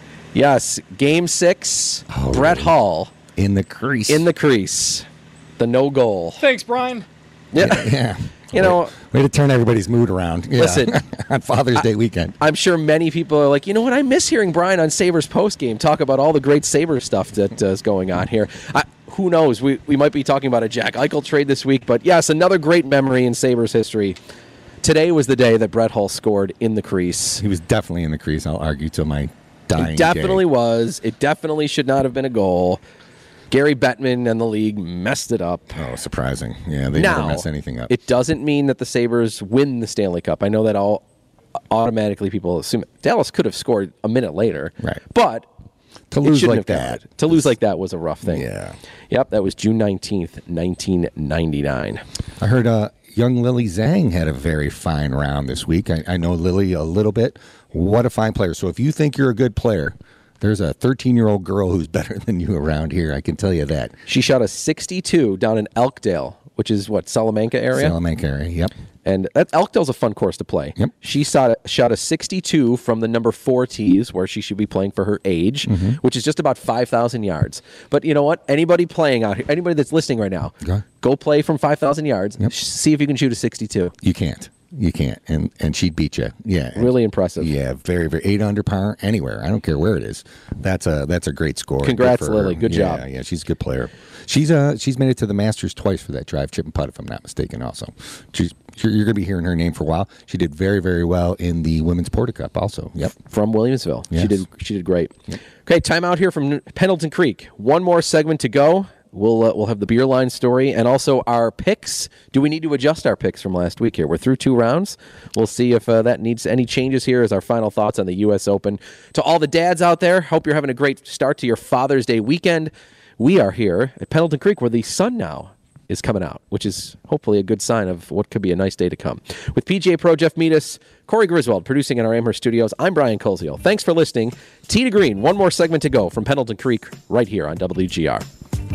Yes, Game Six.
Oh,
Brett
really?
Hall
In the crease.
in the crease. The no goal.
Thanks, Brian.
Yeah.
Yeah.
You know,
way to turn everybody's mood around. Yeah.
Listen,
on Father's Day weekend.
I'm sure many people are like, you know what? I miss hearing Brian on Sabres postgame talk about all the great Sabres stuff that uh, is going on here. I, who knows? We we might be talking about a Jack Eichel trade this week, but yes, another great memory in Sabres history. Today was the day that Brett Hull scored in the crease.
He was definitely in the crease. I'll argue till my dying
It definitely
day.
was. It definitely should not have been a goal. Gary Bettman and the league messed it up.
Oh, surprising. Yeah, they
now,
never mess anything up.
It doesn't mean that the Sabres win the Stanley Cup. I know that all automatically people assume Dallas could have scored a minute later.
Right.
But
to
it
lose
shouldn't
like
have
that.
counted. To lose like that was a rough thing.
Yeah.
Yep, that was June nineteenth, nineteen ninety-nine.
I heard uh, young Lily Zhang had a very fine round this week. I, I know Lily a little bit. What a fine player. So if you think you're a good player, there's a thirteen-year-old girl who's better than you around here. I can tell you that.
She shot a sixty-two down in Elkdale, which is what, Salamanca area?
Salamanca area, yep.
And that Elkdale's a fun course to play.
Yep.
She shot a, shot a sixty-two from the number four tees, where she should be playing for her age,
Mm-hmm.
which is just about five thousand yards. But you know what? Anybody playing out here, anybody that's listening right now,
Okay.
go play from five thousand yards.
Yep.
sh- See if you can shoot a sixty-two.
You can't. You can't. And and she'd beat you. Yeah.
Really impressive.
Yeah, very, very eight under par anywhere. I don't care where it is. That's a that's a great score.
Congrats,
Good for her.
Lily. Good
yeah,
job.
Yeah, she's a good player. She's uh she's made it to the Masters twice for that drive, chip, and putt, if I'm not mistaken. Also, she's you're going to be hearing her name for a while. She did very, very well in the Women's Porter Cup. Also, yep.
From Williamsville.
Yes.
She did she did great. Okay, time out here from Pendleton Creek. One more segment to go. We'll uh, we'll have the beer line story and also our picks. Do we need to adjust our picks from last week here? We're through two rounds. We'll see if uh, that needs any changes here as our final thoughts on the U S Open. To all the dads out there, hope you're having a great start to your Father's Day weekend. We are here at Pendleton Creek where the sun now is coming out, which is hopefully a good sign of what could be a nice day to come. With P G A Pro Jeff Meadus, Corey Griswold producing in our Amherst studios, I'm Brian Coleshill. Thanks for listening. Tee to Green, one more segment to go from Pendleton Creek right here on W G R.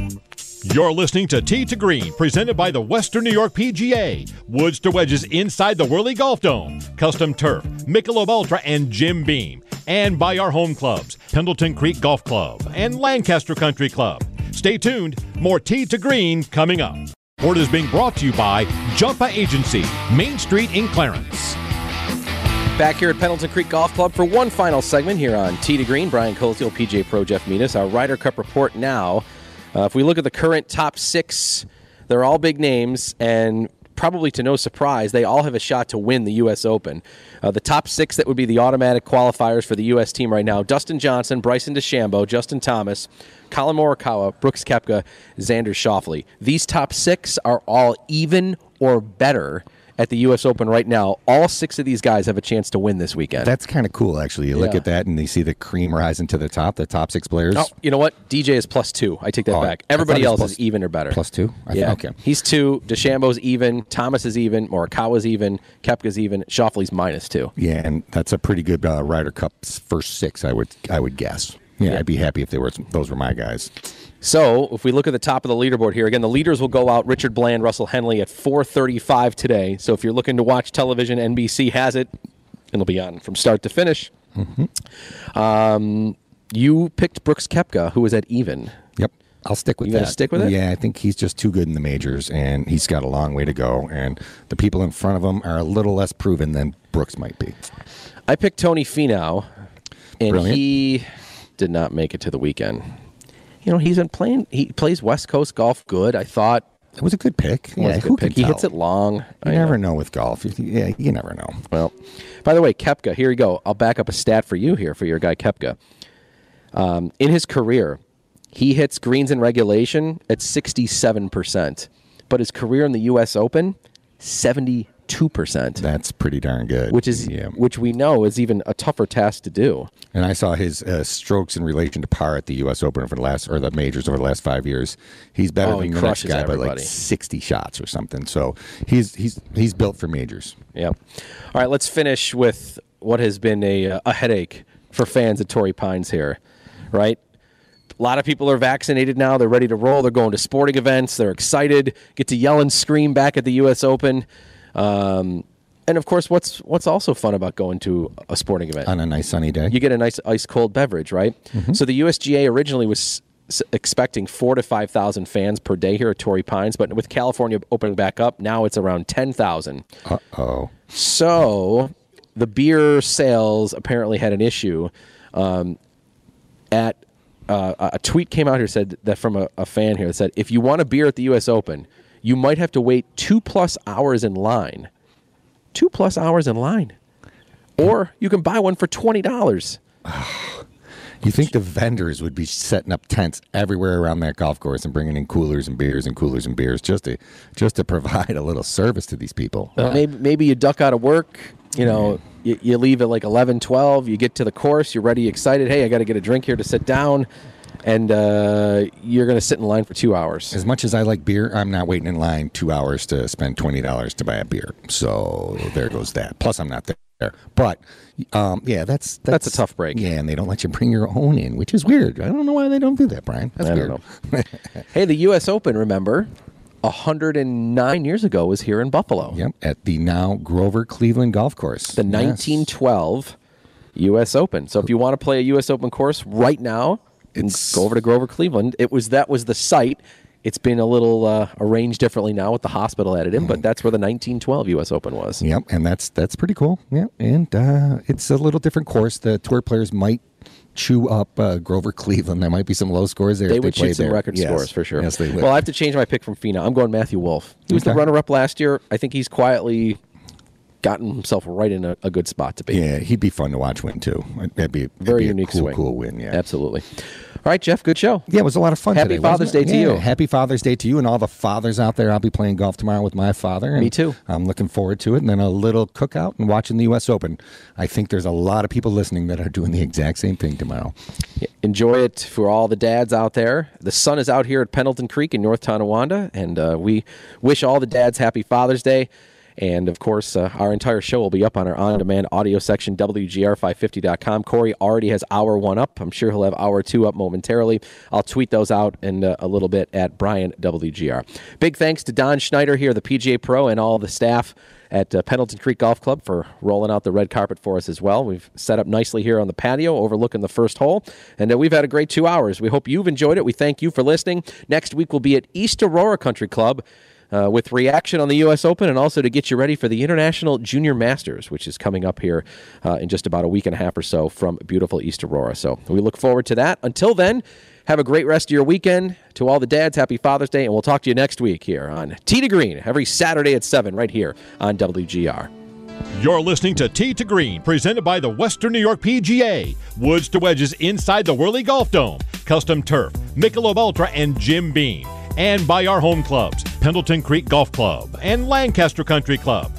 You're listening to Tee to Green, presented by the Western New York P G A, Woods to Wedges inside the Whirly Golf Dome, Custom Turf, Michelob Ultra, and Jim Beam, and by our home clubs, Pendleton Creek Golf Club and Lancaster Country Club. Stay tuned, more Tee to Green coming up. Sport is being brought to you by Jumpa Agency, Main Street in Clarence.
Back here at Pendleton Creek Golf Club for one final segment here on Tee to Green. Brian Coleshill, P G A Pro Jeff Meadus, our Ryder Cup report now. Uh, if we look at the current top six, they're all big names, and probably to no surprise, they all have a shot to win the U S Open. Uh, the top six that would be the automatic qualifiers for the U S team right now: Dustin Johnson, Bryson DeChambeau, Justin Thomas, Colin Morikawa, Brooks Koepka, Xander Schauffele. These top six are all even or better at the U S Open right now, all six of these guys have a chance to win this weekend.
That's kind of cool, actually. You look
Yeah.
at that and you see the cream rising to the top, the top six players.
Oh, you know what? D J is plus two. I take that
Oh,
back.
I
Everybody
thought he
else
was
is
plus-
even or better.
Plus two? I
Yeah.
th- okay.
He's two. DeChambeau's even. Thomas is even. Morikawa's even. Koepka's even. Schauffele's minus two.
Yeah, and that's a pretty good uh, Ryder Cup's first six, I would I would guess. Yeah,
Yeah.
I'd be happy if they were those were my guys.
So if we look at the top of the leaderboard here, again, the leaders will go out. Richard Bland, Russell Henley at four thirty-five today. So if you're looking to watch television, N B C has it. It'll be on from start to finish. Mm-hmm. Um, you picked Brooks Koepka, who was at even.
Yep. I'll stick with
You
that.
gonna stick with it?
Yeah, I think he's just too good in the majors, and he's got a long way to go. And the people in front of him are a little less proven than Brooks might be.
I picked Tony Finau, and
Brilliant.
he did not make it to the weekend. You know, he's been playing. He plays West Coast golf good. I thought
It was a good pick.
it was
Yeah,
a good
who
pick.
can
He
tell?
hits it long.
You
I
never
know.
know with golf. Yeah, you never know.
Well, by the way, Koepka. Here you go. I'll back up a stat for you here for your guy Koepka. Um, in his career, he hits greens in regulation at sixty-seven percent, but his career in the U S Open, seventy-two percent.
That's pretty darn good.
Which is,
yeah.
which we know is even a tougher task to do.
And I saw his uh, strokes in relation to par at the U S Open for the last, or the majors over the last five years. He's better
Oh, he
than the next
crushes
guy by like
everybody.
sixty shots or something. So he's he's he's built for majors.
Yeah. All right, let's finish with what has been a, a headache for fans at Torrey Pines here, right? A lot of people are vaccinated now. They're ready to roll. They're going to sporting events. They're excited. Get to yell and scream back at the U S Open. Um, and, of course, what's what's also fun about going to a sporting event?
On a nice sunny day.
You get a nice ice-cold beverage, right? So the U S G A originally was s- expecting four to five thousand fans per day here at Torrey Pines, but with California opening back up, now it's around ten thousand.
Uh-oh.
So the beer sales apparently had an issue. Um, at uh, a tweet came out here said that from a, a fan here that said, if you want a beer at the U S Open, you might have to wait two plus hours in line. Two plus hours in line. Or you can buy one for twenty dollars.
You think the vendors would be setting up tents everywhere around that golf course and bringing in coolers and beers and coolers and beers just to just to provide a little service to these people?
Uh, maybe, maybe you duck out of work, you know, you, you leave at like eleven, twelve, you get to the course, you're ready, excited. Hey, I got to get a drink here to sit down. And uh, you're going to sit in line for two hours.
As much as I like beer, I'm not waiting in line two hours to spend twenty dollars to buy a beer. So there goes that. Plus, I'm not there. But, um, yeah, that's, that's...
That's a tough break.
Yeah, and they don't let you bring your own in, which is weird. I don't know why they don't do that, Brian. That's
I
weird.
don't know. Hey, the U S Open, remember, one hundred nine years ago was here in Buffalo.
Yep, at the now Grover Cleveland Golf Course.
The
Yes.
nineteen twelve U S Open. So if you want to play a U S Open course right now,
It's-
go over to Grover Cleveland. It was That was the site. It's been a little uh, arranged differently now with the hospital added in, but that's where the nineteen twelve U S Open was.
Yep, and that's that's pretty cool. Yeah, and uh, it's a little different course. The tour players might chew up uh, Grover Cleveland. There might be some low scores there.
They
if
would
they played
shoot some
there.
record
Yes.
scores for sure.
Yes, they would.
Well, I have to change my pick from Finau. I'm going Matthew Wolff. He was the
Okay.
runner-up last year. I think he's quietly gotten himself right in a, a good spot to be.
yeah, he'd be fun to watch win too. That'd be that'd
Very
be
unique
a cool,
swing.
cool win. Yeah,
Absolutely. All right, Jeff, good show.
Yeah, it was a lot of fun
Happy
today. wasn't
Father's
it?
Day to
Yeah,
you.
Happy Father's Day to you and all the fathers out there. I'll be playing golf tomorrow with my father. And
Me too.
I'm looking forward to it. And then a little cookout and watching the U S Open. I think there's a lot of people listening that are doing the exact same thing tomorrow.
Enjoy it for all the dads out there. The sun is out here at Pendleton Creek in North Tonawanda, and uh, we wish all the dads happy Father's Day. And, of course, uh, our entire show will be up on our on-demand audio section, W G R five fifty dot com. Corey already has hour one up. I'm sure he'll have hour two up momentarily. I'll tweet those out in uh, a little bit at Brian W G R. Big thanks to Don Schneider here, the P G A Pro, and all the staff at uh, Pendleton Creek Golf Club for rolling out the red carpet for us as well. We've set up nicely here on the patio overlooking the first hole, and uh, we've had a great two hours. We hope you've enjoyed it. We thank you for listening. Next week we'll be at East Aurora Country Club uh, with reaction on the U S Open and also to get you ready for the International Junior Masters, which is coming up here uh, in just about a week and a half or so from beautiful East Aurora. So we look forward to that. Until then, have a great rest of your weekend. To all the dads, happy Father's Day, and we'll talk to you next week here on Tee to Green, every Saturday at seven right here on W G R.
You're listening to Tee to Green, presented by the Western New York P G A. Woods to wedges inside the Whirly Golf Dome. Custom Turf, Michelob Ultra, and Jim Beam. And by our home clubs, Pendleton Creek Golf Club and Lancaster Country Club.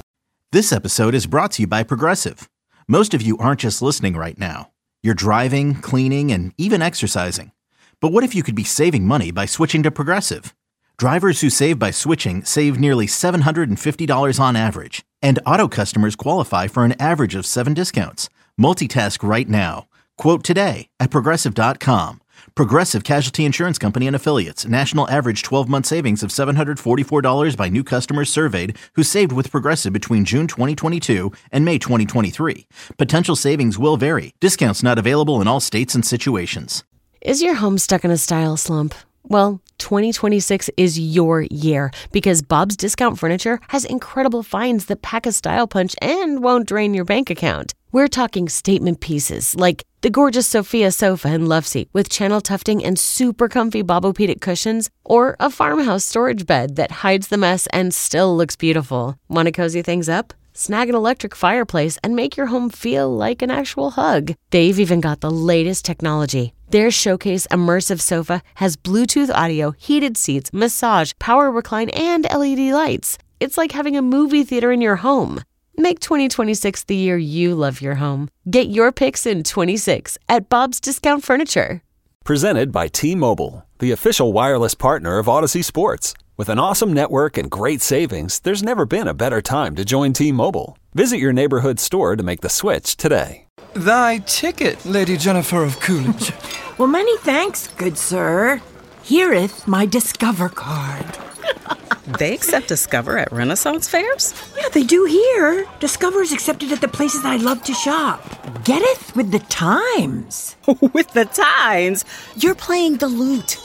This episode is brought to you by Progressive. Most of you aren't just listening right now. You're driving, cleaning, and even exercising. But what if you could be saving money by switching to Progressive? Drivers who save by switching save nearly seven hundred fifty dollars on average. And auto customers qualify for an average of seven discounts. Multitask right now. Quote today at Progressive dot com. Progressive Casualty Insurance Company and Affiliates. National average twelve-month savings of seven hundred forty-four dollars by new customers surveyed who saved with Progressive between June twenty twenty-two and May twenty twenty-three. Potential savings will vary. Discounts not available in all states and situations.
Is your home stuck in a style slump? Well, twenty twenty-six is your year because Bob's Discount Furniture has incredible finds that pack a style punch and won't drain your bank account. We're talking statement pieces like the gorgeous Sophia sofa and love seat with channel tufting and super comfy Bobopedic cushions, or a farmhouse storage bed that hides the mess and still looks beautiful. Want to cozy things up? Snag an electric fireplace and make your home feel like an actual hug. They've even got the latest technology. Their Showcase Immersive Sofa has Bluetooth audio, heated seats, massage, power recline, and L E D lights. It's like having a movie theater in your home. Make twenty twenty-six the year you love your home. Get your picks in twenty-six at Bob's Discount Furniture.
Presented by T-Mobile, the official wireless partner of Odyssey Sports. With an awesome network and great savings, there's never been a better time to join T-Mobile. Visit your neighborhood store to make the switch today.
Thy ticket, Lady Jennifer of Coolidge.
Well, many thanks, good sir. Hereeth my Discover card.
They accept Discover at Renaissance fairs?
Yeah, they do here. Discover is accepted at the places I love to shop. Getteth with the times.
With the times?
You're playing the lute.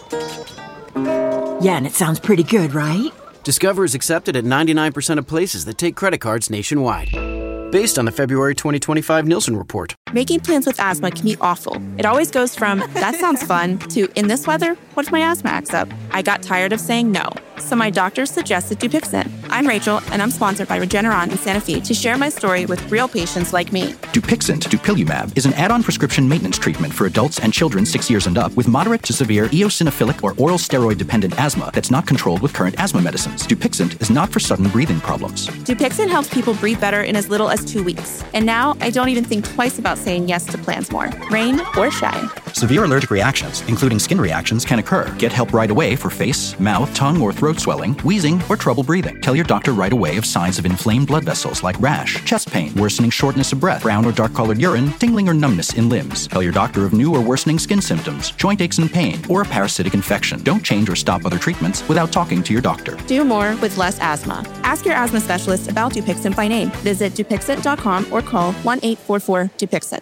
Yeah, and it sounds pretty good, right?
Discover is accepted at ninety-nine percent of places that take credit cards nationwide. Based on the February twenty twenty-five Nielsen report.
Making plans with asthma can be awful. It always goes from, that sounds fun, to, in this weather, what if my asthma acts up? I got tired of saying no. So my doctor suggested Dupixent. I'm Rachel, and I'm sponsored by Regeneron and Sanofi to share my story with real patients like me.
Dupixent, dupilumab, is an add-on prescription maintenance treatment for adults and children six years and up with moderate to severe eosinophilic or oral steroid-dependent asthma that's not controlled with current asthma medicines. Dupixent is not for sudden breathing problems.
Dupixent helps people breathe better in as little as two weeks. And now I don't even think twice about saying yes to plans more, rain or shine.
Severe allergic reactions, including skin reactions, can occur. Get help right away for face, mouth, tongue, or throat swelling, wheezing, or trouble breathing. Tell your doctor right away of signs of inflamed blood vessels like rash, chest pain, worsening shortness of breath, brown or dark-colored urine, tingling or numbness in limbs. Tell your doctor of new or worsening skin symptoms, joint aches and pain, or a parasitic infection. Don't change or stop other treatments without talking to your doctor.
Do more with less asthma. Ask your asthma specialist about Dupixent by name. Visit Dupixent dot com or call one eight four four Dupixent.